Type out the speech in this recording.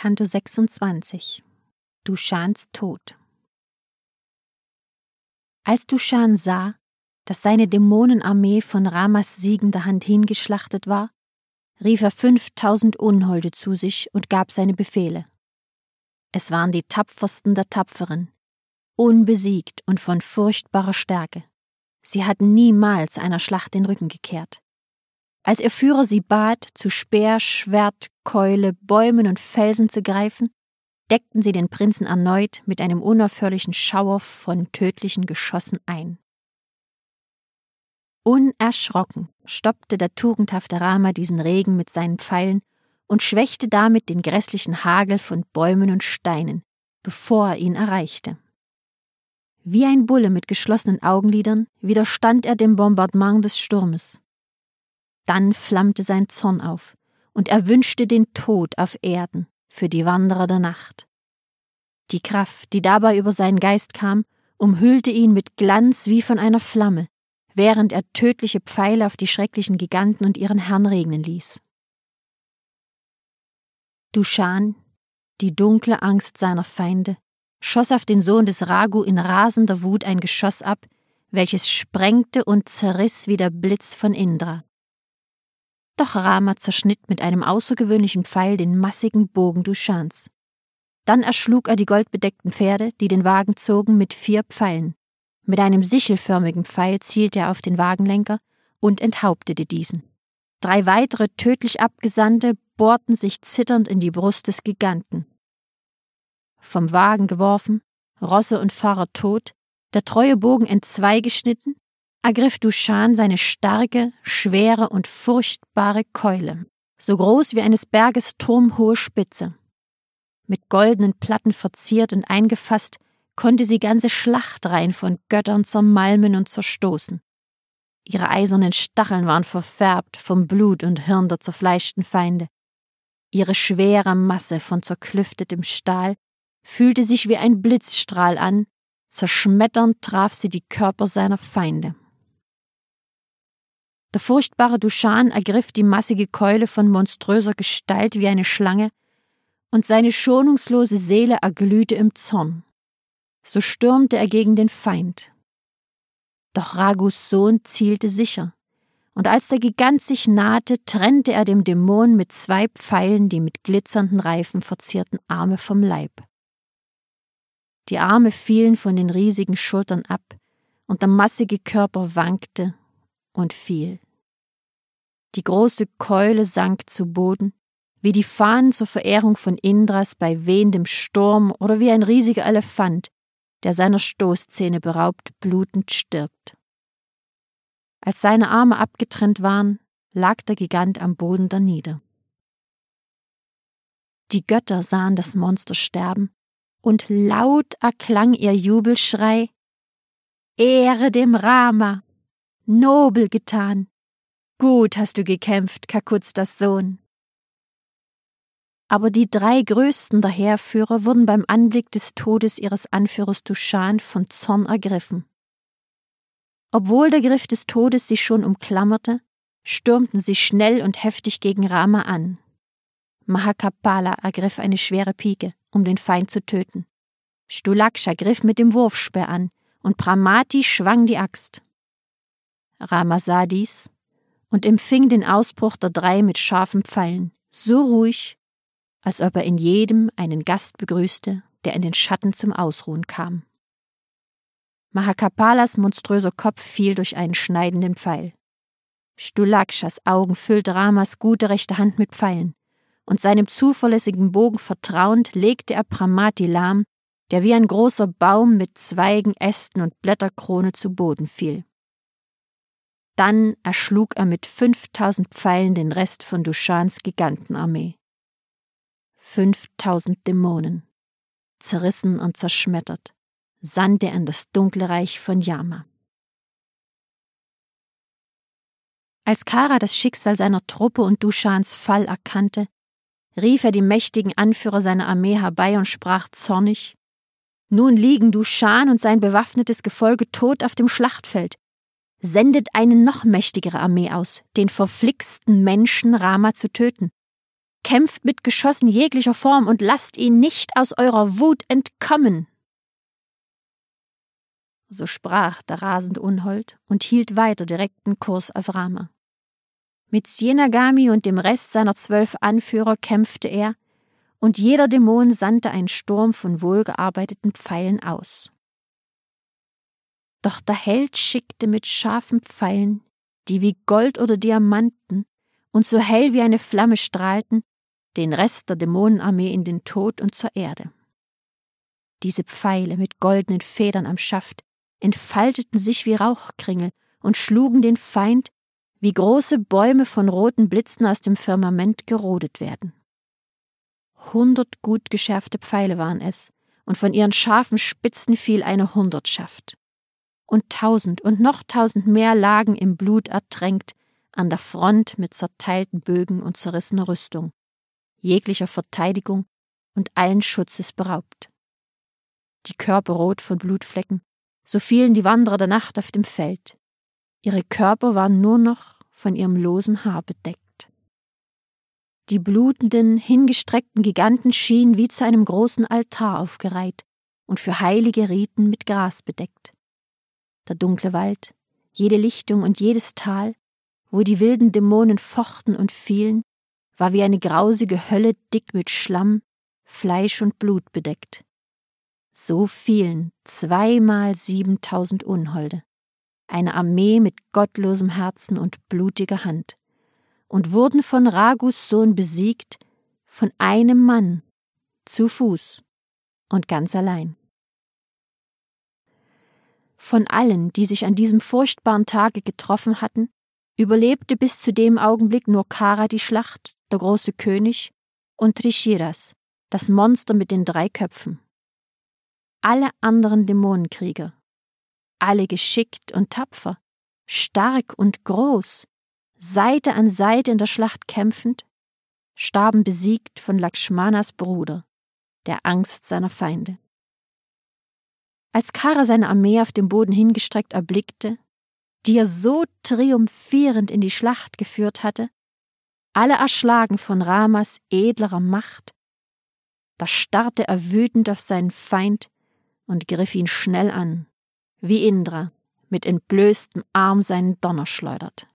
Canto 26 Duschans Tod. Als Duschan sah, dass seine Dämonenarmee von Ramas siegender Hand hingeschlachtet war, rief er 5000 Unholde zu sich und gab seine Befehle. Es waren die tapfersten der Tapferen, unbesiegt und von furchtbarer Stärke. Sie hatten niemals einer Schlacht den Rücken gekehrt. Als ihr Führer sie bat, zu Speer, Schwert, Keule, Bäumen und Felsen zu greifen, deckten sie den Prinzen erneut mit einem unaufhörlichen Schauer von tödlichen Geschossen ein. Unerschrocken stoppte der tugendhafte Rama diesen Regen mit seinen Pfeilen und schwächte damit den grässlichen Hagel von Bäumen und Steinen, bevor er ihn erreichte. Wie ein Bulle mit geschlossenen Augenlidern widerstand er dem Bombardement des Sturmes. Dann flammte sein Zorn auf, und er wünschte den Tod auf Erden für die Wanderer der Nacht. Die Kraft, die dabei über seinen Geist kam, umhüllte ihn mit Glanz wie von einer Flamme, während er tödliche Pfeile auf die schrecklichen Giganten und ihren Herrn regnen ließ. Duschan, die dunkle Angst seiner Feinde, schoss auf den Sohn des Raghu in rasender Wut ein Geschoss ab, welches sprengte und zerriss wie der Blitz von Indra. Doch Rama zerschnitt mit einem außergewöhnlichen Pfeil den massigen Bogen Duschans. Dann erschlug er die goldbedeckten Pferde, die den Wagen zogen, mit 4 Pfeilen. Mit einem sichelförmigen Pfeil zielte er auf den Wagenlenker und enthauptete diesen. 3 weitere tödlich Abgesandte bohrten sich zitternd in die Brust des Giganten. Vom Wagen geworfen, Rosse und Fahrer tot, der treue Bogen entzwei geschnitten, ergriff Duschan seine starke, schwere und furchtbare Keule, so groß wie eines Berges turmhohe Spitze. Mit goldenen Platten verziert und eingefasst, konnte sie ganze Schlachtreihen von Göttern zermalmen und zerstoßen. Ihre eisernen Stacheln waren verfärbt vom Blut und Hirn der zerfleischten Feinde. Ihre schwere Masse von zerklüftetem Stahl fühlte sich wie ein Blitzstrahl an, zerschmetternd traf sie die Körper seiner Feinde. Der furchtbare Duschan ergriff die massige Keule von monströser Gestalt wie eine Schlange, und seine schonungslose Seele erglühte im Zorn. So stürmte er gegen den Feind. Doch Raghus Sohn zielte sicher, und als der Gigant sich nahte, trennte er dem Dämon mit 2 Pfeilen die mit glitzernden Reifen verzierten Arme vom Leib. Die Arme fielen von den riesigen Schultern ab, und der massige Körper wankte und fiel. Die große Keule sank zu Boden, wie die Fahnen zur Verehrung von Indras bei wehendem Sturm oder wie ein riesiger Elefant, der seiner Stoßzähne beraubt blutend stirbt. Als seine Arme abgetrennt waren, lag der Gigant am Boden danieder. Die Götter sahen das Monster sterben, und laut erklang ihr Jubelschrei: »Ehre dem Rama! Nobel getan! Gut hast du gekämpft, Kakutstas Sohn!« Aber die 3 größten der Heerführer wurden beim Anblick des Todes ihres Anführers Duschan von Zorn ergriffen. Obwohl der Griff des Todes sie schon umklammerte, stürmten sie schnell und heftig gegen Rama an. Mahakapala ergriff eine schwere Pike, um den Feind zu töten. Stulaksha griff mit dem Wurfspeer an, und Pramati schwang die Axt. Rama sah dies und empfing den Ausbruch der 3 mit scharfen Pfeilen, so ruhig, als ob er in jedem einen Gast begrüßte, der in den Schatten zum Ausruhen kam. Mahakapalas monströser Kopf fiel durch einen schneidenden Pfeil. Stulakshas Augen füllte Ramas gute rechte Hand mit Pfeilen, und seinem zuverlässigen Bogen vertrauend legte er Pramati lahm, der wie ein großer Baum mit Zweigen, Ästen und Blätterkrone zu Boden fiel. Dann erschlug er mit 5000 Pfeilen den Rest von Duschans Gigantenarmee. 5000 Dämonen, zerrissen und zerschmettert, sandte er in das dunkle Reich von Yama. Als Kara das Schicksal seiner Truppe und Duschans Fall erkannte, rief er die mächtigen Anführer seiner Armee herbei und sprach zornig: »Nun liegen Duschan und sein bewaffnetes Gefolge tot auf dem Schlachtfeld. Sendet eine noch mächtigere Armee aus, den verflixten Menschen Rama zu töten. kämpft mit Geschossen jeglicher Form und lasst ihn nicht aus eurer Wut entkommen. So sprach der rasende Unhold und hielt weiter direkten Kurs auf Rama. Mit Sienagami und dem Rest seiner 12 Anführer kämpfte er, und jeder Dämon sandte einen Sturm von wohlgearbeiteten Pfeilen aus. Doch der Held schickte mit scharfen Pfeilen, die wie Gold oder Diamanten und so hell wie eine Flamme strahlten, den Rest der Dämonenarmee in den Tod und zur Erde. Diese Pfeile mit goldenen Federn am Schaft entfalteten sich wie Rauchkringel und schlugen den Feind, wie große Bäume von roten Blitzen aus dem Firmament gerodet werden. 100 gut geschärfte Pfeile waren es, und von ihren scharfen Spitzen fiel eine Hundertschaft. Und 1000 und noch 1000 mehr lagen im Blut ertränkt an der Front mit zerteilten Bögen und zerrissener Rüstung, jeglicher Verteidigung und allen Schutzes beraubt. Die Körper rot von Blutflecken, so fielen die Wanderer der Nacht auf dem Feld. Ihre Körper waren nur noch von ihrem losen Haar bedeckt. Die blutenden, hingestreckten Giganten schienen wie zu einem großen Altar aufgereiht und für heilige Riten mit Gras bedeckt. Der dunkle Wald, jede Lichtung und jedes Tal, wo die wilden Dämonen fochten und fielen, war wie eine grausige Hölle dick mit Schlamm, Fleisch und Blut bedeckt. So fielen 2x7.000 Unholde, eine Armee mit gottlosem Herzen und blutiger Hand, und wurden von Ragus Sohn besiegt, von einem Mann, zu Fuß und ganz allein. Von allen, die sich an diesem furchtbaren Tage getroffen hatten, überlebte bis zu dem Augenblick nur Kara die Schlacht, der große König, und Trishiras, das Monster mit den 3 Köpfen. Alle anderen Dämonenkrieger, alle geschickt und tapfer, stark und groß, Seite an Seite in der Schlacht kämpfend, starben besiegt von Lakshmanas Bruder, der Angst seiner Feinde. Als Kara seine Armee auf dem Boden hingestreckt erblickte, die er so triumphierend in die Schlacht geführt hatte, alle erschlagen von Ramas edlerer Macht, da starrte er wütend auf seinen Feind und griff ihn schnell an, wie Indra mit entblößtem Arm seinen Donner schleudert.